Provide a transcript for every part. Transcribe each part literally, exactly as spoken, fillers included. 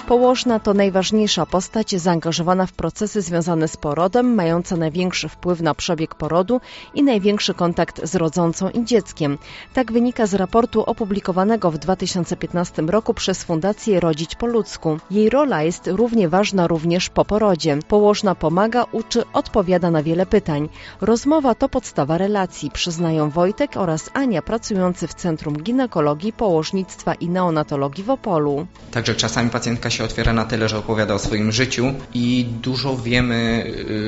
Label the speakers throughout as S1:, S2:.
S1: Położna to najważniejsza postać zaangażowana w procesy związane z porodem, mająca największy wpływ na przebieg porodu i największy kontakt z rodzącą i dzieckiem. Tak wynika z raportu opublikowanego w dwa tysiące piętnastym roku przez Fundację Rodzić po ludzku. Jej rola jest równie ważna również po porodzie. Położna pomaga, uczy, odpowiada na wiele pytań. Rozmowa to podstawa relacji, przyznają Wojtek oraz Ania, pracujący w Centrum Ginekologii, Położnictwa i Neonatologii w Opolu.
S2: Także czasami pacjentka się otwiera na tyle, że opowiada o swoim życiu i dużo wiemy,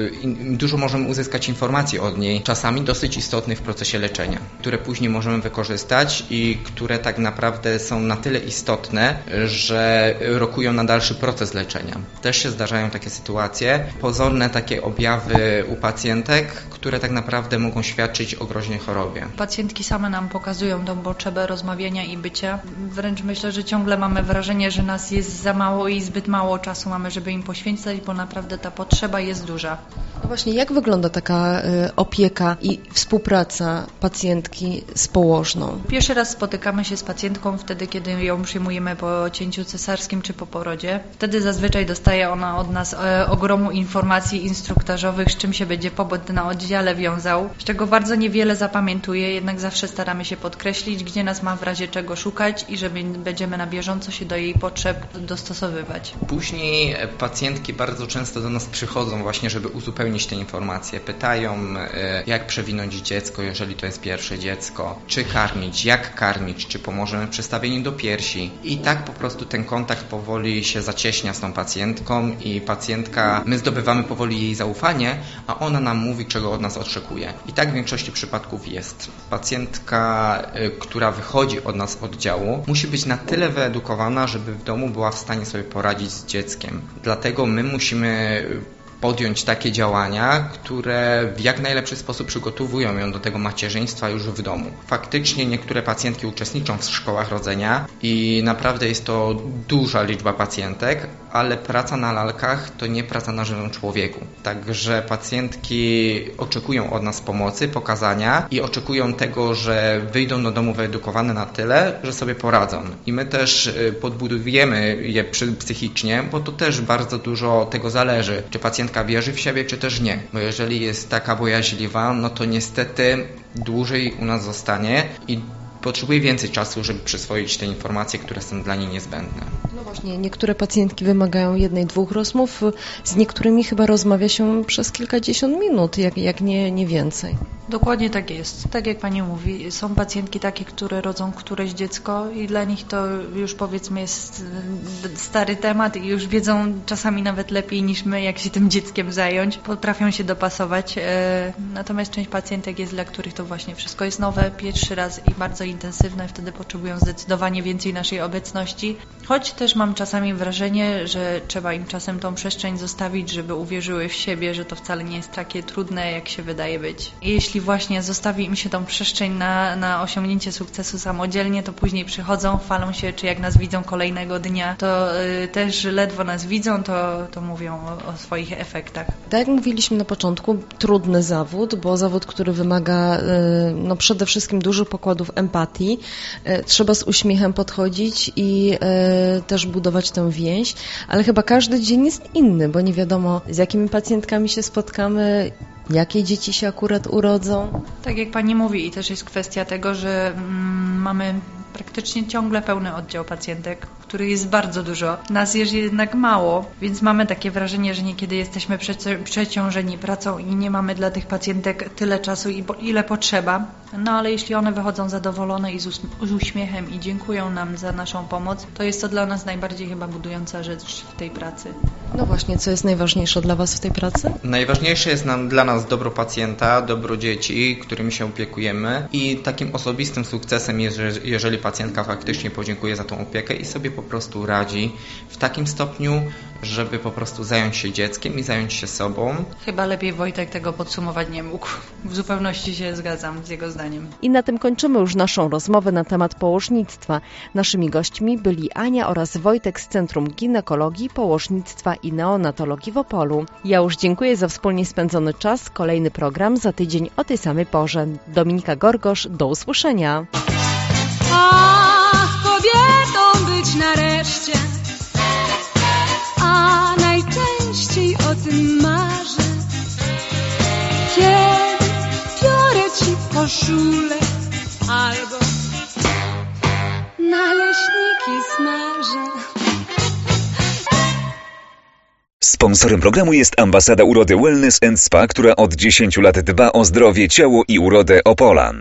S2: dużo możemy uzyskać informacji od niej, czasami dosyć istotnych w procesie leczenia, które później możemy wykorzystać i które tak naprawdę są na tyle istotne, że rokują na dalszy proces leczenia. Też się zdarzają takie sytuacje, pozorne takie objawy u pacjentek, które tak naprawdę mogą świadczyć o groźnej chorobie.
S3: Pacjentki same nam pokazują tą potrzebę rozmawiania i bycia. Wręcz myślę, że ciągle mamy wrażenie, że nas jest za mało i zbyt mało czasu mamy, żeby im poświęcać, bo naprawdę ta potrzeba jest duża.
S1: No właśnie, jak wygląda taka y, opieka i współpraca pacjentki z położną?
S3: Pierwszy raz spotykamy się z pacjentką wtedy, kiedy ją przyjmujemy po cięciu cesarskim czy po porodzie. Wtedy zazwyczaj dostaje ona od nas e, ogromu informacji instruktażowych, z czym się będzie pobyt na oddziale wiązał, z czego bardzo niewiele zapamiętuje, jednak zawsze staramy się podkreślić, gdzie nas ma w razie czego szukać i że będziemy na bieżąco się do jej potrzeb dostosowywać.
S2: Później pacjentki bardzo często do nas przychodzą właśnie, żeby uzupełnić te informacje. Pytają, jak przewinąć dziecko, jeżeli to jest pierwsze dziecko, czy karmić, jak karmić, czy pomożemy w przestawieniu do piersi. I tak po prostu ten kontakt powoli się zacieśnia z tą pacjentką i pacjentka, my zdobywamy powoli jej zaufanie, a ona nam mówi, czego od nas oczekuje. I tak w większości przypadków jest. Pacjentka, która wychodzi od nas z oddziału, musi być na tyle wyedukowana, żeby w domu była w stanie sobie poradzić z dzieckiem. Dlatego my musimy podjąć takie działania, które w jak najlepszy sposób przygotowują ją do tego macierzyństwa już w domu. Faktycznie niektóre pacjentki uczestniczą w szkołach rodzenia i naprawdę jest to duża liczba pacjentek, ale praca na lalkach to nie praca na żywym człowieku. Także pacjentki oczekują od nas pomocy, pokazania i oczekują tego, że wyjdą do domu wyedukowane na tyle, że sobie poradzą. I my też podbudujemy je psychicznie, bo to też bardzo dużo tego zależy, czy pacjentka wierzy w siebie, czy też nie. Bo jeżeli jest taka bojaźliwa, no to niestety dłużej u nas zostanie i potrzebuje więcej czasu, żeby przyswoić te informacje, które są dla niej niezbędne.
S1: No właśnie, niektóre pacjentki wymagają jednej, dwóch rozmów, z niektórymi chyba rozmawia się przez kilkadziesiąt minut, jak, jak nie, nie więcej.
S3: Dokładnie tak jest. Tak jak Pani mówi, są pacjentki takie, które rodzą któreś dziecko i dla nich to już powiedzmy jest stary temat i już wiedzą czasami nawet lepiej niż my, jak się tym dzieckiem zająć. Potrafią się dopasować. Natomiast część pacjentek jest, dla których to właśnie wszystko jest nowe, pierwszy raz i bardzo intensywne, wtedy potrzebują zdecydowanie więcej naszej obecności. Choć też mam czasami wrażenie, że trzeba im czasem tą przestrzeń zostawić, żeby uwierzyły w siebie, że to wcale nie jest takie trudne, jak się wydaje być. I jeśli właśnie zostawi im się tą przestrzeń na, na osiągnięcie sukcesu samodzielnie, to później przychodzą, chwalą się, czy jak nas widzą kolejnego dnia, to y, też ledwo nas widzą, to, to mówią o, o swoich efektach.
S1: Tak jak mówiliśmy na początku, trudny zawód, bo zawód, który wymaga y, no przede wszystkim dużych pokładów empatii. Y, trzeba z uśmiechem podchodzić i y, też budować tę więź, ale chyba każdy dzień jest inny, bo nie wiadomo, z jakimi pacjentkami się spotkamy, jakie dzieci się akurat urodzą.
S3: Tak jak Pani mówi, i też jest kwestia tego, że mm, mamy praktycznie ciągle pełny oddział pacjentek, których jest bardzo dużo. Nas jest jednak mało, więc mamy takie wrażenie, że niekiedy jesteśmy przeci- przeciążeni pracą i nie mamy dla tych pacjentek tyle czasu, ile potrzeba. No ale jeśli one wychodzą zadowolone i z, us- z uśmiechem i dziękują nam za naszą pomoc, to jest to dla nas najbardziej chyba budująca rzecz w tej pracy.
S1: No właśnie, co jest najważniejsze dla Was w tej pracy?
S2: Najważniejsze jest nam, dla nas dobro pacjenta, dobro dzieci, którymi się opiekujemy i takim osobistym sukcesem jest, jeżeli pacjentka faktycznie podziękuje za tą opiekę i sobie po prostu radzi w takim stopniu, żeby po prostu zająć się dzieckiem i zająć się sobą.
S3: Chyba lepiej Wojtek tego podsumować nie mógł. W zupełności się zgadzam z jego zdaniem.
S1: I na tym kończymy już naszą rozmowę na temat położnictwa. Naszymi gośćmi byli Ania oraz Wojtek z Centrum Ginekologii, Położnictwa i Neonatologii w Opolu. Ja już dziękuję za wspólnie spędzony czas. Kolejny program za tydzień o tej samej porze. Dominika Gorgosz, do usłyszenia.
S4: Ach, kobietą być nareszcie, tym marzę, kiedy biorę ci koszulę albo naleśniki smażę.
S5: Sponsorem programu jest Ambasada Urody Wellness and Spa, która od dziesięciu lat dba o zdrowie, ciało i urodę Opolan.